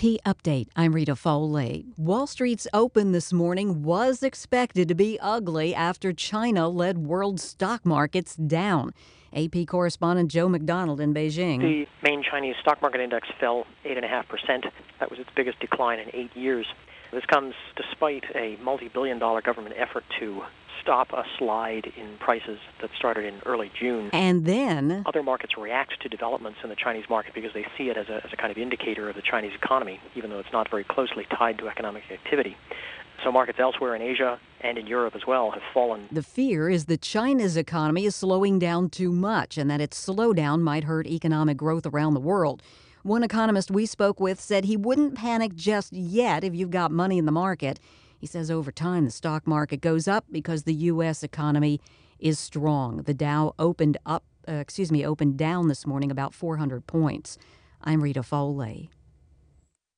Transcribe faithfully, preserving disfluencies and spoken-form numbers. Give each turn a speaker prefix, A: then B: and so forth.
A: P Update. I'm Rita Foley. Wall Street's open this morning was expected to be ugly after China led world stock markets down. A P correspondent Joe McDonald in Beijing.
B: The main Chinese stock market index fell eight point five percent. That was its biggest decline in eight years. This comes despite a multi-billion dollar government effort to stop a slide in prices that started in early June.
A: And then
B: Other markets react to developments in the Chinese market because they see it as a, as a kind of indicator of the Chinese economy, even though it's not very closely tied to economic activity. So markets elsewhere in Asia and in Europe as well have fallen.
A: the fear is that China's economy is slowing down too much and that its slowdown might hurt economic growth around the world. One economist we spoke with said he wouldn't panic just yet if you've got money in the market. He says over time the stock market goes up because the U S economy is strong. The Dow opened up, uh, excuse me, opened down this morning about four hundred points. I'm Rita Foley.